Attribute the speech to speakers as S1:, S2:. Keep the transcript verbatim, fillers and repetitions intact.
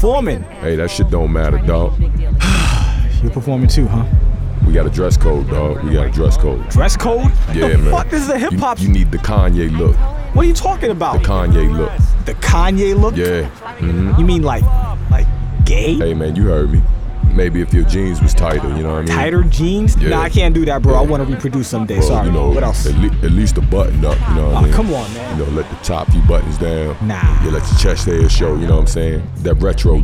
S1: performing.
S2: Hey, that shit don't matter, dog.
S1: You're performing too, huh?
S2: We got a dress code, dog. We got a dress code.
S1: Dress code?
S2: Yeah,
S1: the
S2: man.
S1: Fuck, this is a hip hop.
S2: You, you need the Kanye look.
S1: What are you talking about?
S2: The Kanye look.
S1: The Kanye look?
S2: Yeah. Mm-hmm.
S1: You mean like, like gay?
S2: Hey, man, you heard me. Maybe if your jeans was tighter, you know what I mean?
S1: Tighter jeans?
S2: Yeah.
S1: Nah, I can't do that, bro.
S2: Yeah.
S1: I want to reproduce someday.
S2: Bro,
S1: Sorry.
S2: you know,
S1: What else?
S2: At, le- at least a button up, you know what I
S1: Oh,
S2: mean?
S1: come on, man.
S2: You know, let the top few buttons down.
S1: Nah.
S2: You let your chest hair show, you know what I'm saying? That retro